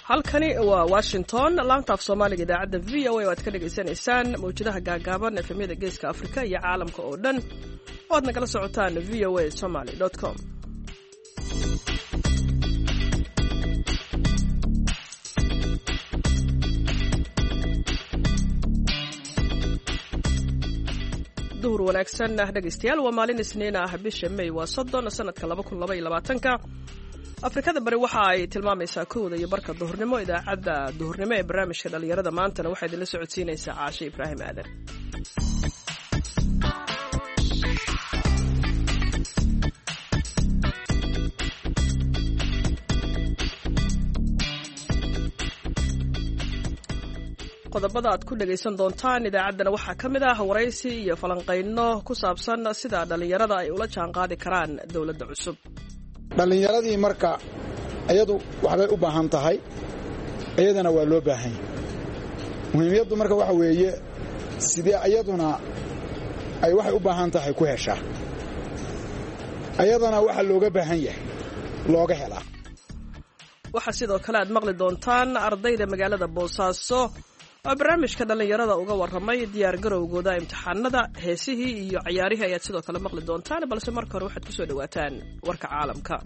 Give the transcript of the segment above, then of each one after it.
halkani waa Washington laanta af Soomaaliga idaacada VOA oo aad ka dhageysanaysaan mawjadaha gaagaaban efemyada geeska Afrika iyo caalamka oo dhan oo aad nagala socotaan voasomali.com. duhur wanaagsan dhageystayaal waa maalin Isniin ah bisha May waa 30 sanadka 2022 Afrikada bari waxa ay tilmaamaysaa 1:00 iyo barka duhurnimo idaacada duhurnimo ee barnaamijka dhalinyarada maantana waxa idin la socodsiinaysaa Caashe Ibraahim Aadan. qodobada aad ku dhageysan doontaan idaacadana waxaa ka mid ah waraysi iyo falanqeyno ku saabsan sida dhalinyarada ay ula jaan qaadi karaan dawladda cusub. dhalinyaradii marka iyadu waxbay u baahan tahay iyadana waa loo baahan yahay muhiimadu marka waxa weeye sidee iyaduna ay waxay u baahan tahay ku heshaa iyadana waxa looga baahan yahay looga helaa. waxa sidoo kale aad maqli doontaan ardayda magaalada Boosaaso oo barnaamijka dhalinyarada uga warramay diyaar garowgooda imtixaanada heesihii iyo ciyaarihii ayaad sidoo kale maqli doontaan balse marka hore waxaad ku soo dhawaataan warka caalamka.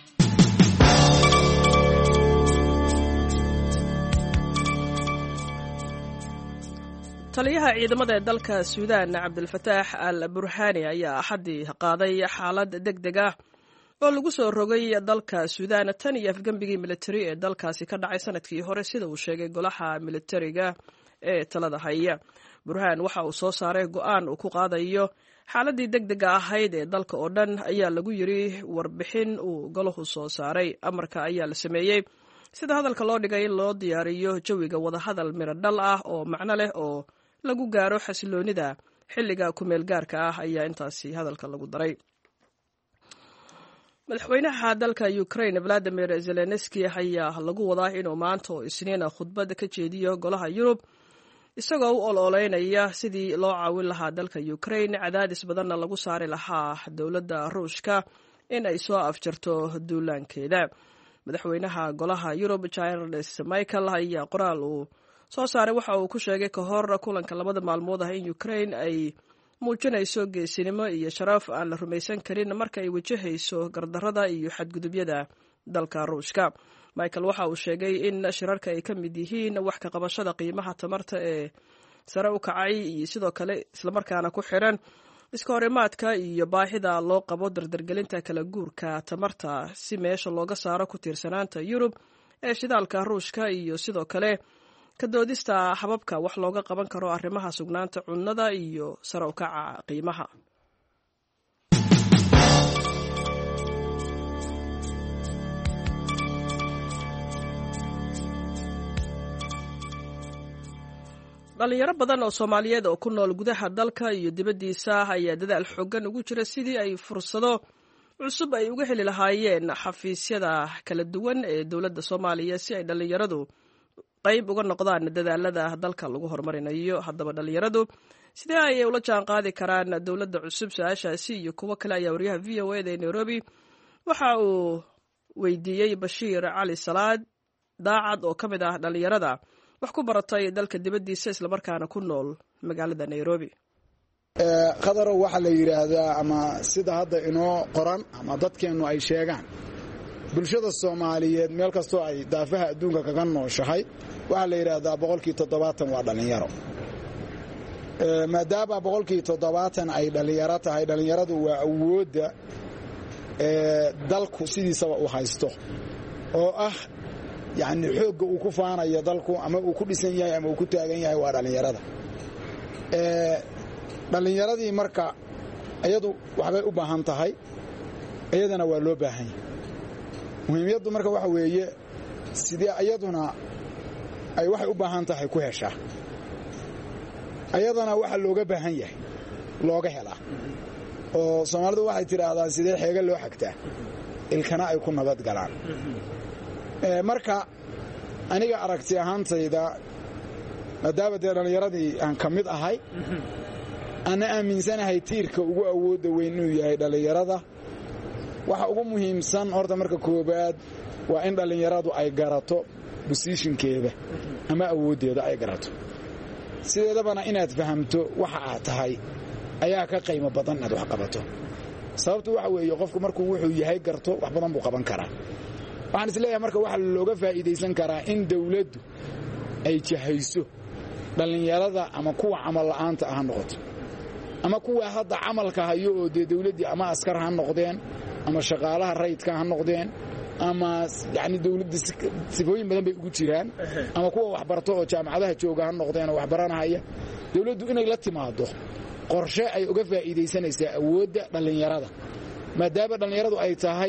taliyaha ciidamada dalka Suudaan Cabdulfataax al-Burhani ayaa axadii qaaday xaalad degdeg ah oo lagu soo rogay dalka Suudaan tan iyo afgambigii military ee dalkaasi ka dhacay sanadkii hore sida uu sheegay golaha militariga ee talada haya. Burhan waxa uu soo saaray go'aan uu ku qaadayo xaaladii degdega ahayd ee dalka oo dhan ayaa lagu yiri warbixin uu golahu soo saaray. amarka ayaa la sameeyay sida hadalka loo dhigay in loo diyaariyo jawiga wada hadal miro dhal ah oo macno leh oo lagu gaaro xasiloonida xilliga ku meel gaarka ah ayaa intaasi hadalka lagu daray. madaxweynaha dalka Ukraine Vladimir Zelensky ayaa lagu wadaa inuu maanta oo Isniin khudbad ka jeediyo golaha Yurub isagoo u ololeynaya sidii loo caawin lahaa dalka Ukraine cadaadis badanna lagu saari lahaa dawladda Ruushka in ay soo afjarto duulaankeeda. madaxweynaha golaha Yurub Charles Michael ayaa qoraal uu soo saaray waxa uu ku sheegay ka hor kulanka labada maalmood ah in Ukraine ay muujinayso geesinimo iyo sharaf aan la rumaysan karin marka ay wajahayso gardarrada iyo xadgudubyada dalka Ruushka. Michael waxa uu sheegay in shirarka ay ka mid yihiin wax ka qabashada qiimaha tamarta ee sare u kacay iyo sidoo kale isla markaana ku xiran iska horimaadka iyo baahida loo qabo dardargelinta kala guurka tamarta si meesha looga saaro ku tiirsanaanta Yurub ee shidaalka Ruushka iyo sidoo kale ka doodista hababka wax looga qaban karo arrimaha sugnaanta cunnada iyo sare u kaca qiimaha. dhalinyaro badan oo Soomaaliyeed oo ku nool gudaha dalka iyo dibaddiisa ayaa dadaal xooggan ugu jira sidii ay fursado cusub ay uga heli lahaayeen xafiisyada kala duwan ee dawladda Soomaaliya si ay dhalinyaradu qayb uga noqdaan dadaalada dalka lagu horumarinayo. haddaba dhalinyaradu sidee ay ula jaan qaadi karaan dawladda cusub su'aashaasi iyo kuwa kale ayaa wariyaha VOA ee Nairobi waxa uu weydiiyey Bashiir Cali Salaad daacad oo ka mid ah dhalinyarada wax ku baratay dalka dibaddiisa isla markaana ku nool magaalada Nairobi. qadaro waxa la yiraahdaa ama sida hadda inoo qoran ama dadkeenu ay sheegaan bulshada Soomaaliyeed meel kastoo ay daafaha adduunka kaga nooshahay waxa la yiraahdaa 70% waa dhalinyaro. maadaama 70% ay dhalinyaro tahay dhalinyaradu waa awoodda dalku sidiisaba u haysto oo ah yani xoogga uu ku faanayo dalku ama uu ku dhisan yahay ama uu ku taagan yahay waa dhalinyarada. dhalinyaradii marka iyadu waxbay u baahan tahay iyadana waa loo baahan yahay muhiimadu marka waxa weeye sidee iyaduna ay waxay u baahan tahay ku heshaa iyadana waxa looga baahan yahay looga helaa. oo Soomaalidu waxay tiraahdaa sidee xeega loo xigtaa ilkana ay ku nabad galaan. marka aniga aragti ahaantayda maadaama dhalinyaradii aan ka mid ahay ana aaminsanahay tiirka ugu awoodda weyn inuu yahay dhalinyarada. waxa ugu muhiimsan horta marka koobaad waa in dhalinyaradu ay garato bosishinkeeda ama awooddeeda ay garato sideedabana inaad fahamto waxa aad tahay ayaa ka qiimo badan inaad wax qabato sababtu waxa weeye qofku markuu wuxuu yahay garto wax badan buu qaban karaa waxaan isleeyahay marka waxa looga faa'iidaysan karaa in dawladdu ay jahayso dhallinyarada ama kuwa camal la'aanta ah noqoto ama kuwa hadda camalka hayo oo dawladdii ama askar ha noqdeen ama shaqaalaha rayidka ha noqdeen ama yani dawladda sifooyin badan bay ugu jiraan ama kuwa waxbarto oo jaamacadaha jooga ha noqdeen oo waxbaranahaya dawladdu inay la timaado qorshe ay uga faa'iidaysanaysaa awoodda dhallinyarada maadaama dhallinyaradu ay tahay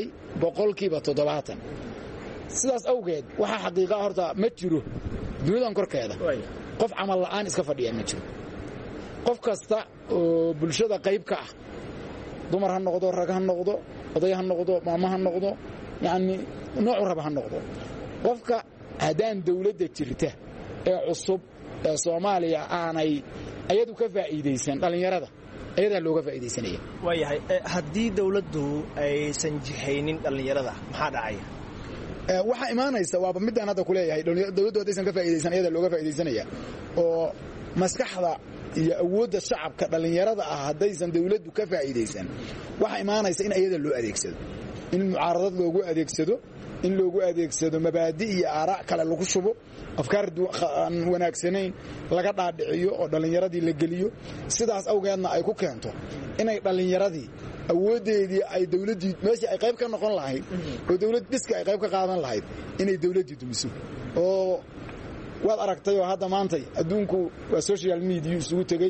70% sidaas awgeed waxa xaqiiqa horta ma jiro dunidan korkeeda qof camal la'aan iska fadhiya ma jiro qof kasta oo bulshada qayb ka ah dumar ha noqdo rag ha noqdo oday ha noqdo maama ha noqdo yani nooc raba ha noqdo qofka hadaan dawladda jirta ee cusub ee Soomaaliya aanay ayadu ka faa'iideysan dhalinyarada ayada looga faa'iideysanaya waayahay hadii dawladdu aysan jihaynin dhalinyarada maxaa dhacaya waxa imaanaysa waaba midaan hadda ku leeyahay dawladdu aysan ka faa'iideysan ayada looga faa'iideysanaya oo maskaxda iyo awoodda shacabka dhalinyarada ah hadaysan dawladdu ka faa'iideysan waxa imaanaysa in ayada loo adeegsado in mucaaradad loogu adeegsado in loogu adeegsado mabaadi iyo aaraa kale lagu shubo afkaar aan wanaagsanayn laga dhaadhiciyo oo dhalinyaradii la geliyo sidaas awgeedna ay ku keento inay dhalinyaradii awoodeedii ay dawladii meeshii ay qayb ka noqon lahayd oo dawlad dhiska ay qayb ka qaadan lahayd inay dawladii dumiso oo waad aragtay oo hadda maantay adduunku waa social media isugu tagay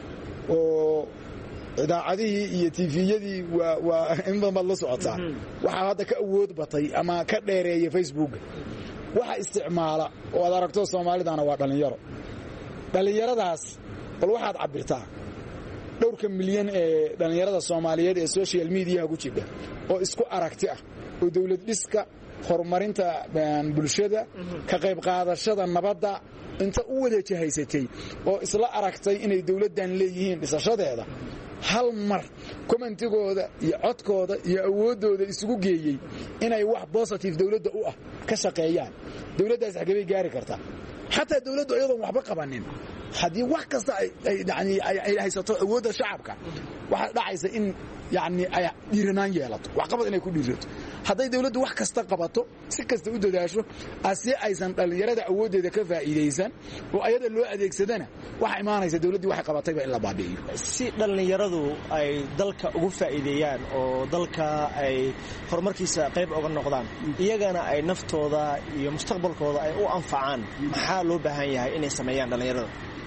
oo idaacadihii iyo TV-yadii waa in badan baad la socotaa waxaa hadda ka awood batay ama ka dheereeya Facebook waxa isticmaala oo aad aragto Soomaalidana waa dhalinyaradaas bal waxaad cabirtaa dhowrka milyan ee dhalinyarada Soomaaliyeed ee social media ku jira oo isku aragti ah oo dawlad dhiska horumarinta bulshada ka qayb qaadashada nabadda inta u wada jahaysatay oo isla aragtay inay dawladdan leeyihiin dhisashadeeda hal mar commentigooda iyo codkooda iyo awoodooda isugu geeyay inay wax positive dawladda u ah ka shaqeeyaan dawladdaas xagee gaari kartaa xataa dawladdu iyadoo waxba qabanin hadii wax kasta ay haysato awoodda shacabka waxa dhacaysa in yani ay dhiiranaan yeelato wax qabad inay ku dhiirato haday dawladdu wax kasta qabato si kasta u dadaasho asi aysan dhalinyarada awoodeeda ka faa'iideysan oo ayada loo adeegsadana waxa imaanaysa dawladdu wax qabatay ba in la baabi'iyo si dhalinyaradu ay dalka ugu faa'iideeyaan oo dalka ay horumarkiisa qayb uga noqdaan iyagana ay naftooda iyo mustaqbalkooda ay u anfacaan maxaa loo baahan yahay inay sameeyaan dhalinyarada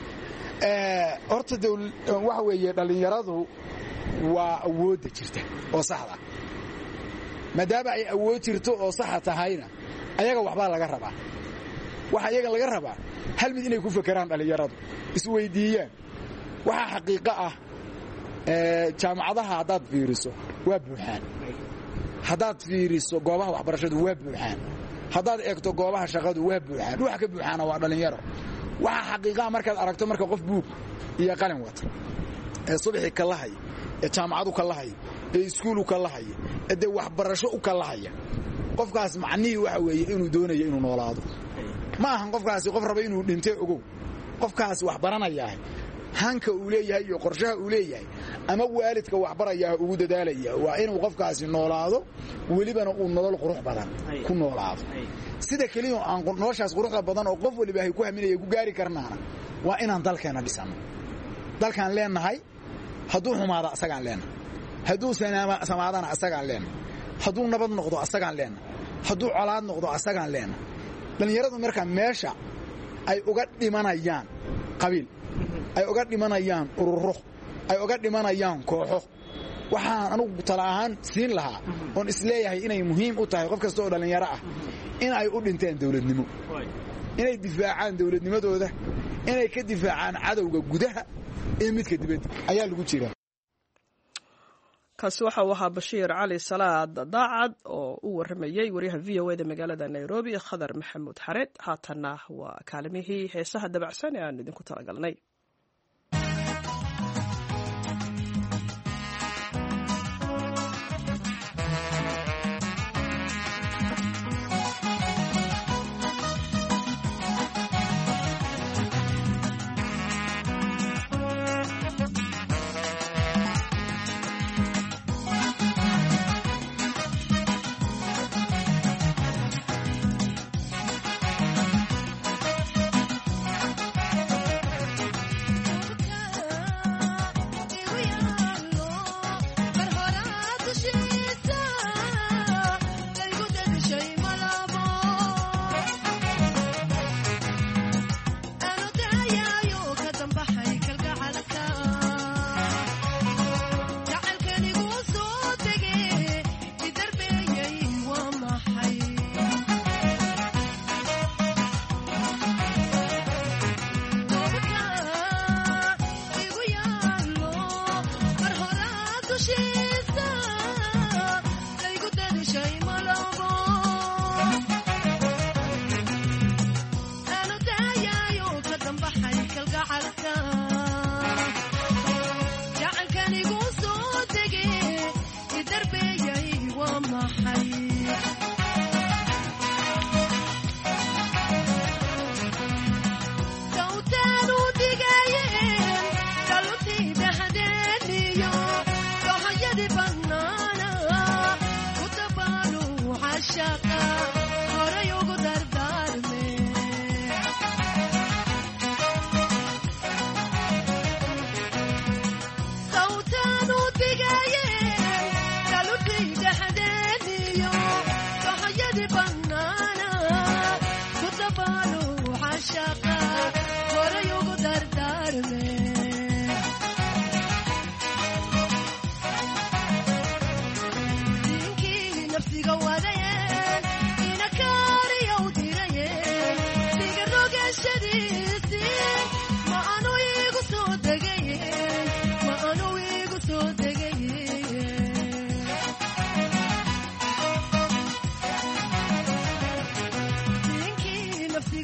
horta waxa weeye dhalinyaradu waa awoodda jirta oo saxda maadaama ay awood jirto oo saxa tahayna ayaga waxbaa laga rabaa waxa iyaga laga rabaa hal mid inay ku fakaraan dhalinyaradu isweydiiyaan waxa xaqiiqo ah jaamacadaha haddaad fiiriso waa buuxaan haddaad fiiriso goobaha waxbarashadu waa buuxaan haddaad eegto goobaha shaqadu waa buuxaan ruuxa ka buuxaana waa dhalinyaro waxa xaqiiqo markaad aragto marka qof buug iyo qalin wata ee subaxii ka lahay ee jaamacadu ka lahay ee iskuul ka lahay ee waxbarasho u ka lahay qofkaas macnihi waxa weeye inuu doonayo inuu noolaado ma ahan qofkaasi qof raba inuu dhintay ogow qofkaas wax baranaya hanka uu leeyahay iyo qorshaha uu leeyahay ama waalidka wax baraya ugu dadaalaya waa inuu qofkaasi noolaado walibana uu nolol qurux badan ku noolaado sida kaliya aan noloshaas quruxda badan oo qof waliba ay ku haminaya ku gaari karnaana waa inaan dalkeena dhisano dalkan leenahay hadduu xumaado asagaan leenahay hadduu samaadana asagaan leenahay hadduu nabad noqdo asagaan leenahay hadduu colaad noqdo asagaan leenahay dhalinyaradu marka meesha ay uga dhimanayaan qabiil ay uga dhimanayaan ururo ay uga dhimanayaan kooxo waxaan anigu tala ahaan siin lahaa oon isleeyahay inay muhiim u tahay qof kasta oo dhalinyaro ah in ay u dhinteen dawladnimo inay difaacaan dawladnimadooda inay ka difaacaan cadowga gudaha ee midka dibadda ayaa lagu jira kaasi waxa uu ahaa Bashiir Cali Salaad Daacad oo u waramayay wariyaha VOA da magaalada Nairobi Khadar Maxamuud Xareed haatana waa kaalmihii heesaha dabacsan ee aan idinku talagalnay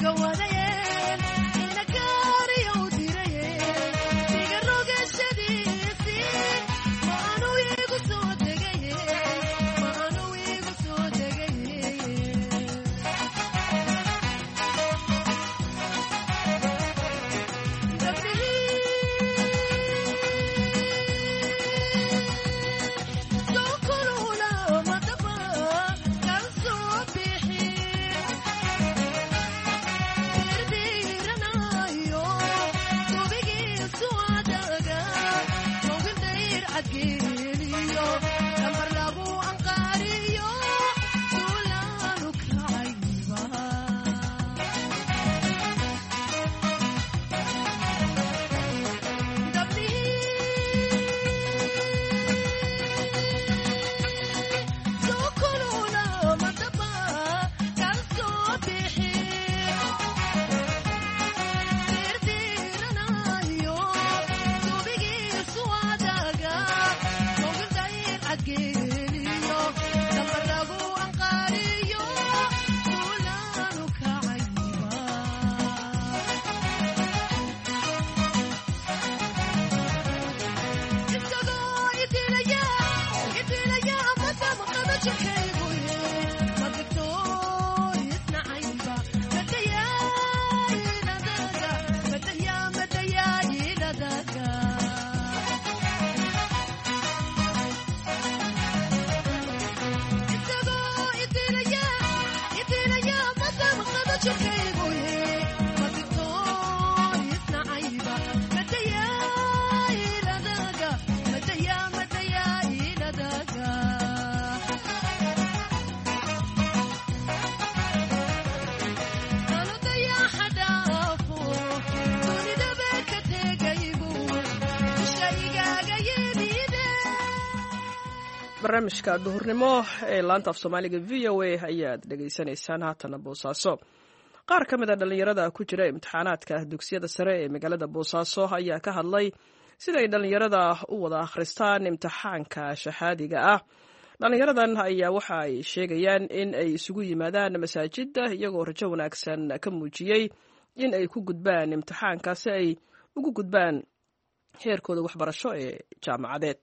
barnaamijka duhurnimo ee laanta af soomaaliga v o a ayaad dhegaysanaysaan haatana boosaaso qaar ka mid a dhallinyarada ku jira imtixaanaadka dugsiyada sare ee magaalada boosaaso ayaa ka hadlay siday dhallinyarada u wada akhristaan imtixaanka shahaadiga ah dhallinyaradan ayaa waxa ay sheegayaan in ay isugu yimaadaan masaajidda iyagoo rajo wanaagsan ka muujiyey in ay ku gudbaan imtixaanka si ay ugu gudbaan heerkooda waxbarasho ee jaamacadeed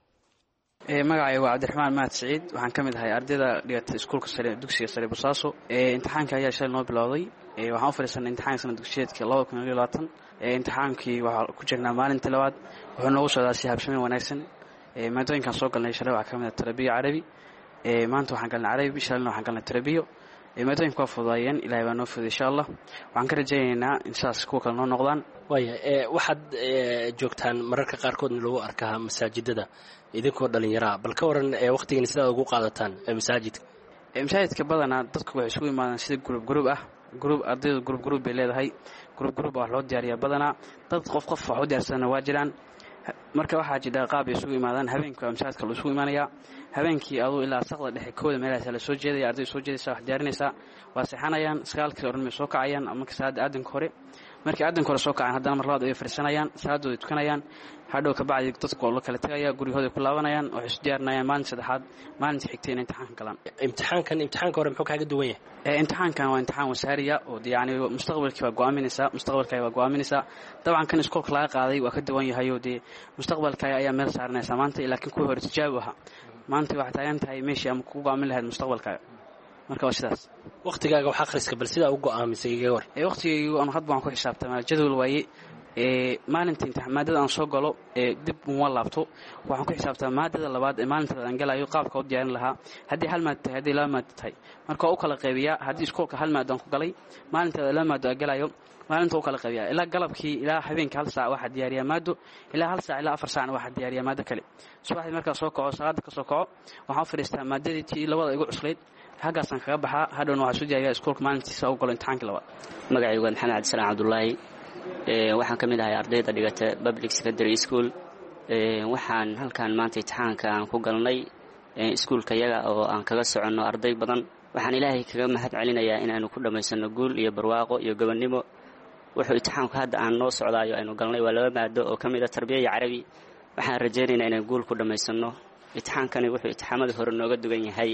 magacay waa cabdiraxmaan mahad siciid waxaan ka mid ahay ardayda dhigata iskuulka sare dugsiga sare Boosaaso imtixaanka ayaa shalay noo bilowday waxaan u fariisanay imtixaanka sanad dugsiyeedka 2020 imtixaankii waxaa ku jirnaa maalinta labaad wuxuu noogu socdaa si habsami wanaagsan maadooyinkan soo galnay shalay waxaa ka mid ah tarabiyo carabi maanta waxaan galnay carabi shalayna waxaan galnay tarabiyo maadooyinka waa fududaayeen ilaahay baa noo fududay insha Allah waxaan ka rajaynaynaa in saas kuwa kale noo noqdaan waxaad joogtaan mararka qaarkoodna lagu arkaa masaajidada idinkoo dhalinyara bal ka waran waqtigan sidaad ugu qaadataan masaajidka badanaa dadku waxay isugu yimaadaan sida group ah ardaydu group bay leedahay group wax loo diyaariyaa badanaa dad qof wax u diyaarsanaa waa jiraan marka waxaa jira qaab ay isugu yimaadaan habeenkii masaajidka la isugu imaanaya habeenkii aduu ilaa saqda dhexe kooda meelaha la soo jeeday arday soo jeedaysa wax diyaarinaysa waa saxanayaan sagaalkii oran soo kacayaan ama saad aadan hore markii aadan hore soo kacaan haddana mar labaad ay fariisanayaan saadooda tukanayaan hadhow ka bacdi dadku la kala tagaya gurigooda ku laabanayaan oo is diyaarinayaan maalin saddexaad maalinta xigtay in imtixaan galaan imtixaanka hore muxuu kaaga duwan yahay imtixaankan waa imtixaan wasaariya oo yaani mustaqbalkii waa go'aaminaysa dabcan kan iskoolka laga qaaday waa ka duwan yahay oo mustaqbalka ayaa meel saaranaysa maanta ilaakiin kuwa hore tijaabo aha maanta waxa taagan tahay meeshii ama ku go'aamin lahayd mustaqbalka marka waa sidaas waqtigaaga wax akhriska bal sida u go'aamisay iga war waqtigaygu aan hadba ku xisaabtamaa jadwal waaye maalinta imtixaanada aan soo galo dib uma laabto waxaan ku xisaabtamaa maadada labaad ee maalinta aan galayo qaabka u diyaarin lahaa hadii hal maad tahay hadii laba maad tahay marka u kala qaybiyaa hadii iskoolka hal maad aan ku galay maalinta laba maad aan galayo maalinta u kala qaybiyaa ilaa galabkii ilaa habeenkii hal saac waxa diyaariyaa maado ilaa hal saac ilaa 4 saac waxa diyaariyaa maado kale subaxdii marka soo kaco saacada ka soo kaco waxaan fariistaa maadadii tii labada igu cuslayd hagaasan kaga baxaa hadhowna waxa soo diyaariyaa iskoolka maalintiisa u galo imtixaanka labaad magacaygu waa Maxamed Cabdisalaam Cabdullaahi waxaan ka mid ahay ardayda dhigata public secondary school waxaan halkaan maanta imtixaanka aan ku galnay iskuulka yaga oo aan kaga soconno arday badan waxaan ilaahay kaga mahad celinayaa inaanu ku dhamaysano guul iyo barwaaqo iyo gobonnimo wuxuu imtixaanku hadda aan noo socdaayo aynu galnay waa laba maado oo ka mid ah tarbiya iyo carabi waxaan rajaynaynaa inaan guul ku dhamaysano imtixaankani wuxuu imtixaamadii hore nooga dugan yahay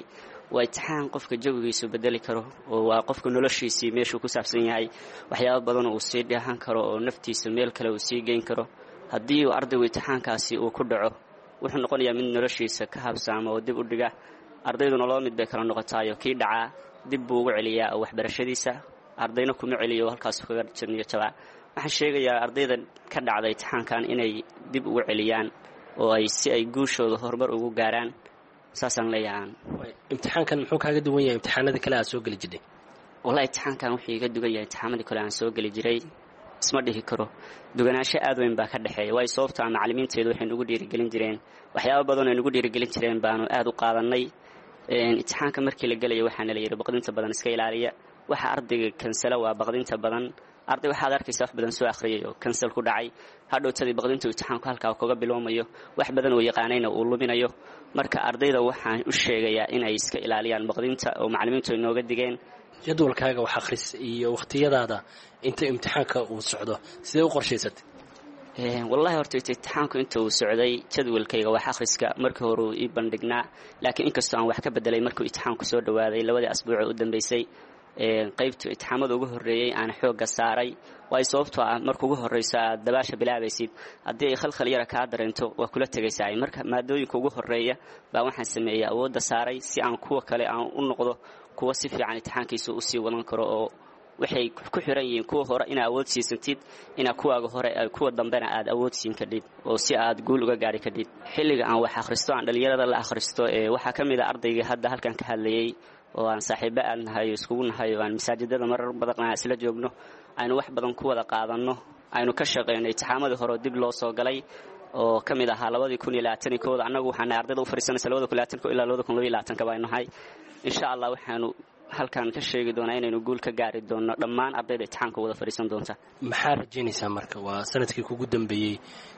waa imtixaan qofka jawigiisu bedeli karo oo waa qofka noloshiisii meeshuu ku saabsan yahay waxyaabo badan uu sii dheehan karo oo naftiisa meel kale uu sii geyn karo haddii uu ardaygu imtixaankaasi uu ku dhaco wuxuu noqonayaa mid noloshiisa ka habsaama oo dib u dhiga ardayduna laba mid bay kala noqotaayo kii dhacaa dib buu ugu celiyaa oo waxbarashadiisa ardayna kuma celiyo halkaas kaga jirniyo jabaa waxaan sheegayaa ardayda ka dhacday imtixaankan inay dib ugu celiyaan oo ay si ay guushooda horumar ugu gaaraan saasaan leeyahaan imtixaankan muxuu kaaga duwan yahay imtixaanadii kale aad soo geli jirtay wallahi imtixaankan wuxuu iga dugan yahay imtixaamadii kale aan soo geli jiray isma dhihi karo duganaansho aad weyn baa ka dhexeeya waayo sababta macallimiinteedu waxay nagu dhiirigelin jireen waxyaabo badan ay nagu dhiirigelin jireen baanu aad u qaadanay imtixaanka markii la gelayo waxaana la yidhi baqdinta badan iska ilaaliya waxa ardayga kansala waa baqdinta badan arday waxaad arkaysaa wax badan soo akhriyay oo kansal ku dhacay hadhowtadii baqdinta imtixaanku halkaa kaga bilowmayo wax badan oo yaqaanayna uu luminayo marka ardayda waxaan u sheegayaa inay iska ilaaliyaan baqdinta oo macallimiintu ay nooga digeen jadwalkaaga wax akhris iyo waqtiyadaada inta imtixaanka uu socdo sidee u qorshaysatay wallahi horta imtixaanku inta uu socday jadwalkayga wax akhriska markii hore uu ii bandhignaa laakiin inkastoo aan wax ka bedelay markuu imtixaanku soo dhawaaday labadii asbuuc u dambeysay qaybta imtixaamada ugu horreeyey aan xoogga saaray waayo sababtoo ah marka ugu horreysa aad dabaasha bilaabaysid haddii ay khalkhal yara kaa dareento waa kula tegaysaa marka maadooyinka ugu horreeya baa waxaan sameeyey awoodda saaray si aan kuwa kale aan u noqdo kuwa si fiican imtixaankiisa u sii wadan karo oo waxay ku xiran yihiin kuwa hore inaad awood siisatid inaad kuwaaga hore kuwa dambena aad awood siin kadhid oo si aad guul uga gaari kadhid xilliga aan wax akhristo aan dhalinyarada la akhristo waxaa ka mid a ardayga hadda halkan ka hadlayey oo aan saaxiibo aad nahay oo iskugu nahay oo aan masaajidada marar badan aan isla joogno aynu wax badan ku wada qaadanno aynu ka shaqeyno imtixaamadii hore oo dib loo soo galay oo ka mid ahaa 2021 annagu waxaan ardayda u fariisanaysaa 2022 ilaa 2022 baynu nahay insha Allah waxaanu halkan ka sheegi doonaa inaynu guul ka gaari doono dhammaan ardayda imtixaanka wada fariisan doonta maxaa rajaynaysaa marka waa sanadkii kugu dambeeyay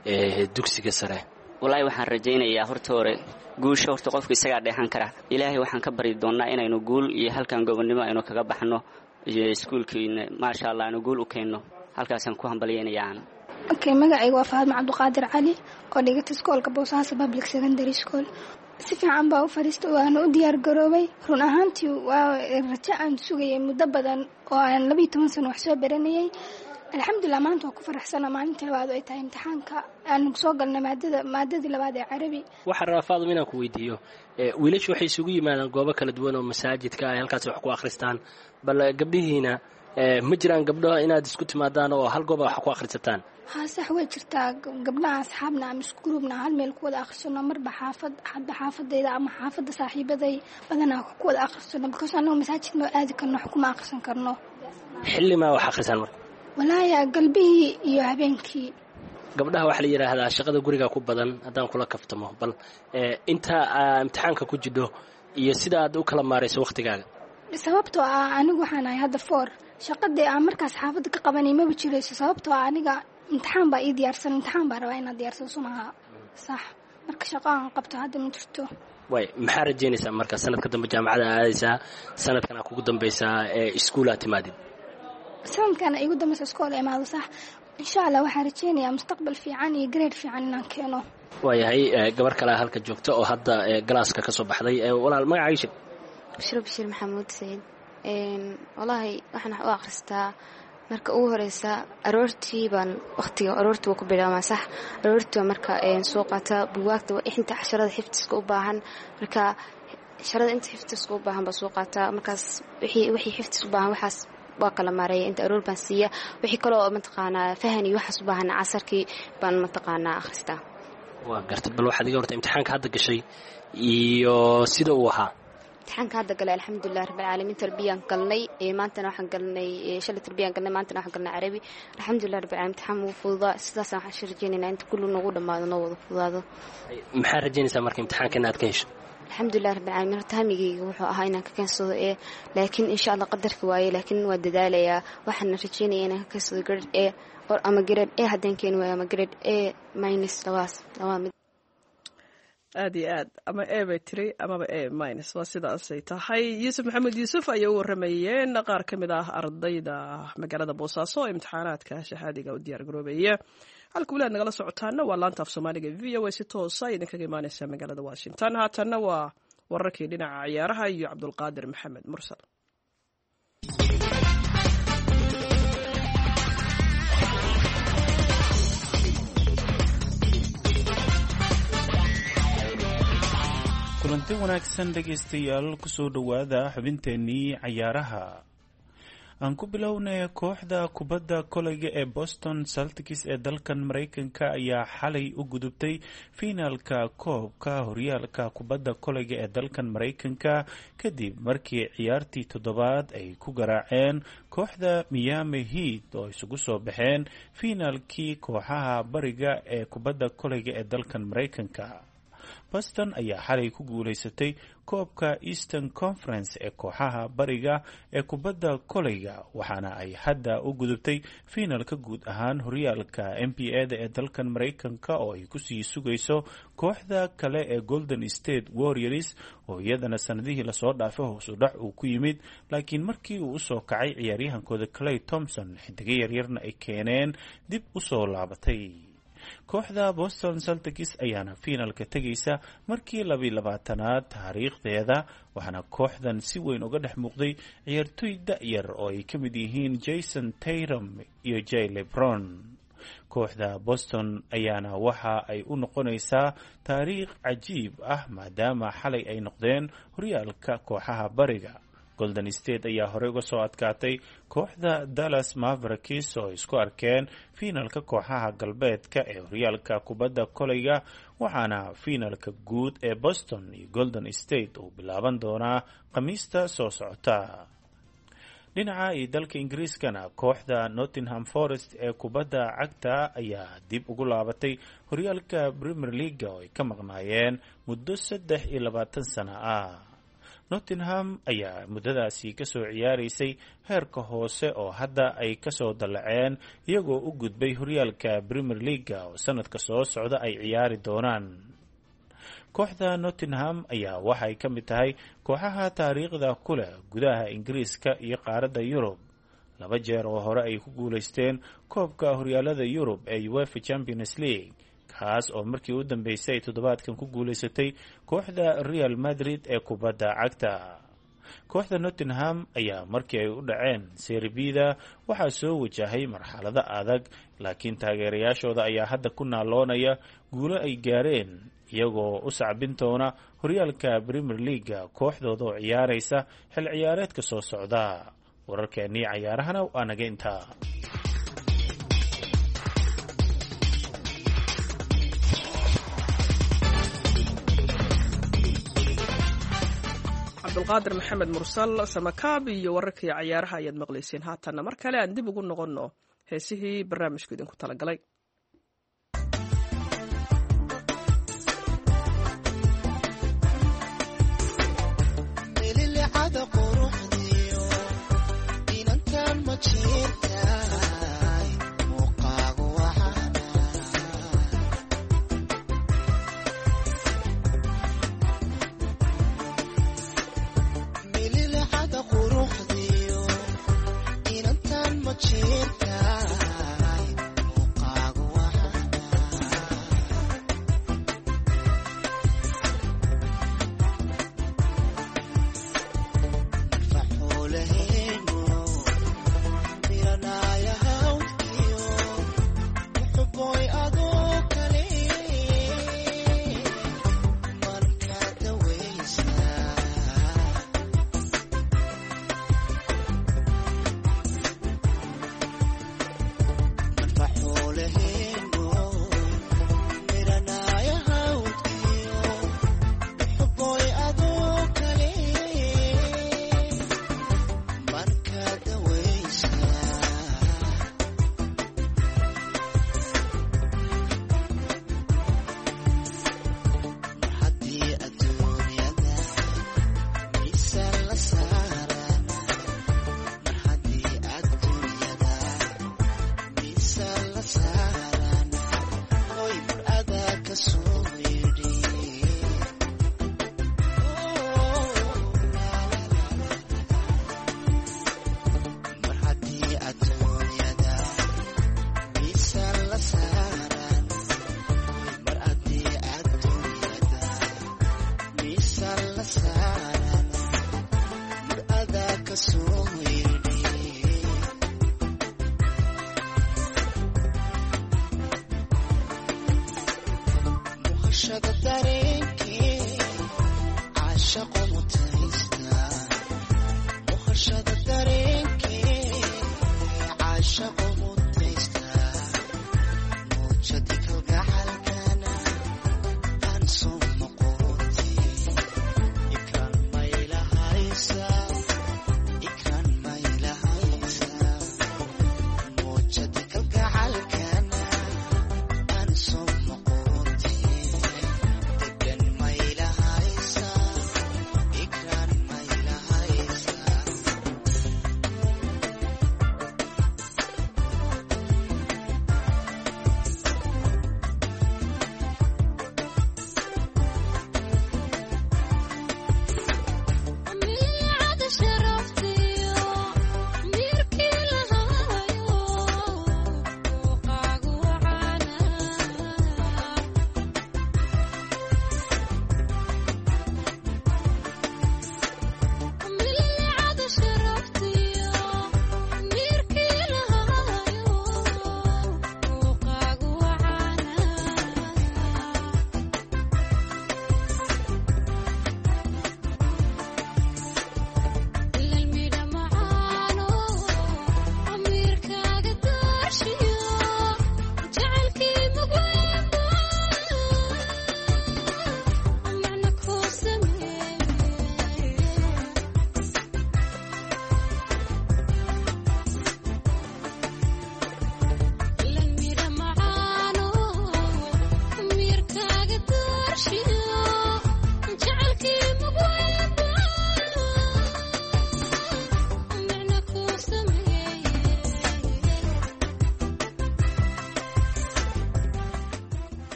dugsiga sare wallahi waxaan rajaynayaa horta hore guusha horta qofka isaga dheehan kara ilaahay waxaan ka bari doonaa inaynu guul iyo halkan gobonimo aynu kaga baxno iskuulkiina ma sha Allah aynu guul u keenno halkaasaan ku hambalyeynayaan okay magacaygu waa Faadma Cabduqaadir Cali oo dhigata iskoolka Boosaaso Public Secondary School si fiican baa u fariistay waana u diyaar garoobay run ahaantii waa rajo aan sugayay muddo badan oo aan 12 sano wax soo baranayay alxamdulillah maanta waan ku faraxsanahay maalinta labaad ay tahay imtixaanka aan soo galnay maadadii labaad ee Carabi waxaan rabaa Faadma inaan ku weydiiyo wiilashu waxay isugu yimaadaan goobo kala duwan oo masaajidka ay halkaas wax ku akhristaan bal gabdhihiina ma jiraan gabdho inaad isku timaadaan oo hal goob wax ku akhrisataan صح way jirtaa gabdhaha asxaabna ama isku groupna hal meel ku wada akhrisano marba xaafadayda ama xaafada saaxiibaday badanaa ku wada akhrisano because anagu masaajidka ma aadi karno xukuma akhrisan karno xilli ma wax akhrisan marka walaaya galbihii iyo habeenkii gabdhaha waxa la yiraahdaa shaqada guriga ku badan hadaan kula kaftamo bal inta imtixaanka ku jidho iyo sida aad u kala maareyso waqtigaaga sababtoo ah anigu waxaan ahay hadda 4 shaqadii aan markaas xaafada ka qabanay ma jirayso sababtoo ah aniga imtixaan baa ii diyaarsan imtixaan baa rabaa inaad diyaarsato sumaha sax marka shaqo aan qabto hadda ma jirto way maxaa rajaynaysaa marka sanadka dambe jaamacada aadaysaa sanadkan kugu dambaysaa iskuul aad timaadid sanadkan igu dambaysa iskool imaado sax insha Allah waxaan rajaynayaa mustaqbal fiican iyo grade fiican inaan keeno waayahay gabar kale halka joogto oo hadda galaaska ka soo baxday walaal magacayga Bashir Maxamuud Said wallahi waxaan u akhristaa marka ugu horeysa aroortii baan waqtiga aroortii ku bilaabmaa sax aroortii marka soo qaata buugaagta inta casharada xifdiska u baahan marka casharada inta xifdiska u baahan ba soo qaata markaas wixii xifdis u baahan waxaas waa kala maareeyay inta aroor baan siiya wixii kale oo mataqaanaa fahan iyo waxaas u baahan casarkii baan mataqaanaa akhristaa waa gartay bal waxaad iga hortay imtixaanka hadda gashay iyo sida uu ahaa imtixaanka hadda galay alxamdulilah rabbil caalamiin tarbiyaan galnay maantana waxaan galnay shalay tarbiyaan galnay maantana waxaan galnay Carabi alxamdulilah rabbil caalamiin imtixaan wuu fududaa sidaas aan rajaynaynaa inta kullu nagu dhamaado noo wada fududaado maxaa rajaynaysaa marka imtixaanka inaad ka hesho alxamdulilah rabbil caalamiin tahmigayga wuxuu ahaa inaan ka keensado laakiin insha Allah qadarka waaye laakiin waa dadaalayaa waxaan rajaynayaa inaan ka keensado grade A ama grade A haddaan keen waayo ama grade A minus laba mid aad iyo aad ama A bay tiri amaba A minus waa sidaasay tahay Yuusuf Maxamed Yuusuf ayaa u waramayeen qaar ka mid ah ardayda magaalada Boosaaso ee imtixaanaadka shahaadiga u diyaar garoobaya halka walaad nagala socotaana waa laanta af Soomaaliga VOA si toos ah idinkaga imaanaysa magaalada Washington haatana waa wararkii dhinaca ciyaaraha iyo cabdulqaadir maxamed mursal. kulanti wanaagsan dhegaystayaal kusoo dhowaada xubinteennii cayaaraha. aan ku bilownay kooxda kubadda koleyga ee Boston Celtics ee dalkan Mareykanka ayaa xalay u gudubtay finaalka koobka horyaalka kubadda koleyga ee dalkan Mareykanka kadib markii ciyaartii toddobaad ay ku garaaceen kooxda Miami Heat oo isugu soo baxeen finaalkii kooxaha bariga ee kubadda koleyga ee dalkan Mareykanka. Boston ayaa xalay ku guuleysatay koobka Eastern Conference ee kooxaha bariga ee kubadda koleyga waxaana ay hadda u gudubtay finaalka guud ahaan horyaalka NBA-da ee dalkan Mareykanka oo ay kusii sugayso kooxda kale ee Golden State Warriors oo iyadana sanadihii lasoo dhaafay hoos u dhac uu ku yimid laakiin markii uu usoo kacay ciyaaryahankooda Klay Thompson xidiga yaryarna ay keeneen dib usoo laabatay. kooxda Boston Celtics ayaana finaalka tegaysa markii 22aad taariikhdeeda waxaana kooxdan si weyn uga dhex muuqday ciyaartoy da'yar oo ay ka mid yihiin Jason Tatum iyo Jay LeBron. kooxda Boston ayaana waxa ay u noqonaysaa taariikh cajiib ah maadaama xalay ay noqdeen horyaalka kooxaha bariga. Golden State ayaa horey uga soo adkaatay kooxda Dallas Mavericks oo isku arkeen finaalka kooxaha galbeedka ee horyaalka kubadda koleyga waxaana finaalka guud ee Boston iyo Golden State uu bilaaban doonaa Khamiista soo socota. dhinaca iyo dalka Ingiriiskana kooxda Nottingham Forest ee kubadda cagta ayaa dib ugu laabatay horyaalka Premier League oo ay ka maqnaayeen muddo 23 sano ah. Nottingham ayaa muddadaasi ka soo ciyaaraysay heerka hoose oo hadda ay ka soo dalaceen iyagoo u gudbay horyaalka Premier League oo sanadka soo socda ay ciyaari doonaan. kooxda Nottingham ayaa waxay ka mid tahay kooxaha taariikhda ku leh gudaha Ingiriiska iyo qaaradda Yurub. 2 jeer oo hore ay ku guuleysteen koobka horyaalada Yurub ee UEFA Champions League kaas oo markii u dambeysay toddobaadkan ku guuleysatay kooxda Real Madrid ee kubadda cagta. kooxda Nottingham ayaa markii ay u dhaceen Serie B-da waxaa soo wajahay marxalado adag laakiin taageerayaashooda ayaa hadda ku naaloonaya guulo ay gaareen iyagoo u sacbintoona horyaalka Premier League kooxdooda oo ciyaaraysa xil ciyaareedka soo socda. wararkeennii cayaarahana waa naga intaa. cabdulqaadir maxamed mursal samakaab iyo wararkii cayaaraha ayaad maqlayseen. haatanna mar kale aan dib ugu noqonno heesihii barnaamijku idinku talagalay.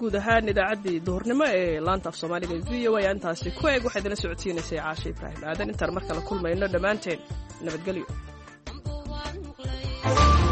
guud ahaan idaacaddii duhurnimo ee laanta af soomaaliga v o a intaasi ku eeg waxaad ila socodsiinaysay caashe ibraahim aadan intaan mar kale kulmayno dhammaanteen nabadgelyo.